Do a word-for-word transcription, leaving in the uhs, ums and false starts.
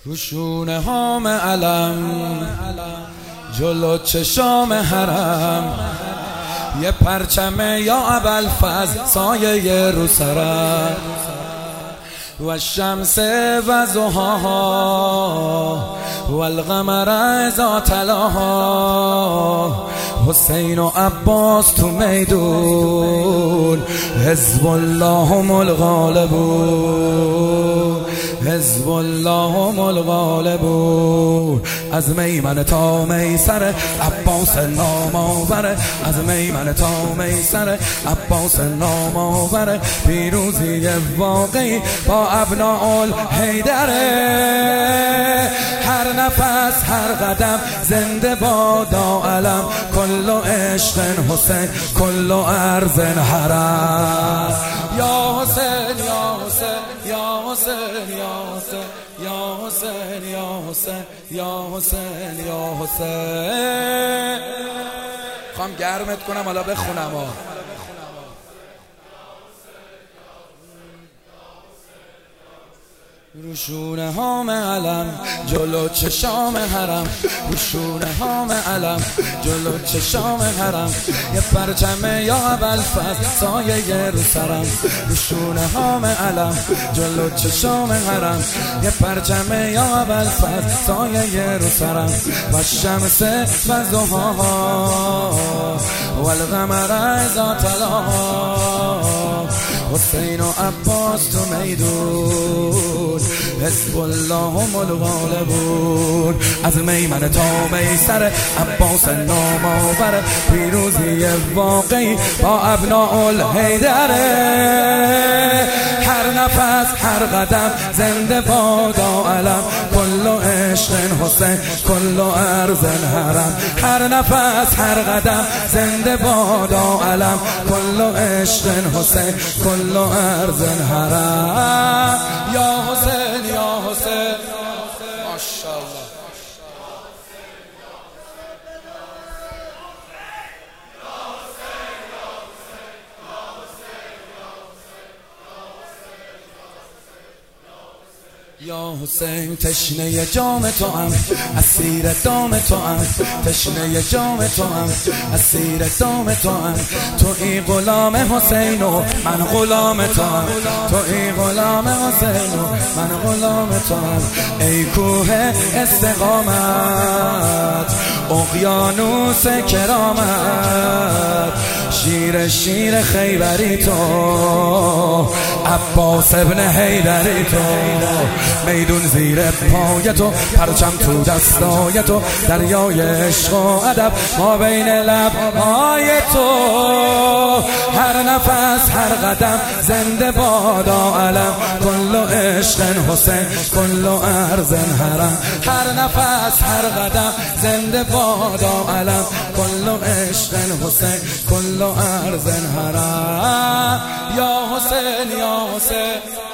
روشونه هام علم جلو چشام حرم، یه پرچمه یا ابوالفضل سایه رو سرم، و شمس و ضحاها و القمر اذا تلاها، حسین و عباس تو میدون، حزب الله هم الغالبون، حزب الله هم الغالبون. از میمنه تا میسر عباس نام آوره، از میمنه تا میسر عباس نام آوره، پیروزی واقعی با ابناء الحیدره. هر نفس هر قدم زنده بادا علم، کل عشق حسین کل ارض حرم. یا حسین یا حسین یا حسین یا حسین یا حسین یا حسین یا حسین یا حسین. خواهم گرمت کنم حالا بخونم ها. روشونه هام علم جلو چشام حرم، روشونه هام علم جلو چشام حرم، یه پرچمه یا ابوالفضل سایه رو سرم، روشونه هام علم جلو چشام حرم، یه پرچمه یا ابوالفضل سایه رو سرم، و شمس و ضحاها و القمر اذا تلاها، حسین و عباس تو میدون، حزب الله هم الغالبون. از میمنه تا میسر عباس نام آوره، پیروزی واقعی با ابناء الحیدره. هر نفس هر قدم زنده بادا علم، کل عشق حسین کل ارض حرم. هر نفس هر قدم زنده بادا علم، کل عشق حسین کل ارض حرم. یا حسین یا حسین ماشاءالله. یا حسین تشنه جام تو هم، اسیر دام تو هم، تشنه جام تو هم، اسیر دام تو هم. تو ای غلام حسین و من غلام تو هم، تو ای غلام حسین و من غلام تو هم. ای کوه استقامت اقیانوس کرامت، شیر شیر خیبری تو، عباس ابن حیدری تو. میدون زیر پای تو، پرچم تو دستای تو، دریای عشق و ادب ما بین لب‌های تو. هر نفس هر قدم زنده بادا علم، کل عشق حسین کل ارض حرم. هر نفس هر قدم زنده بادا علم، کل عشق حسین کل ارض حرم. یا حسین یا حسین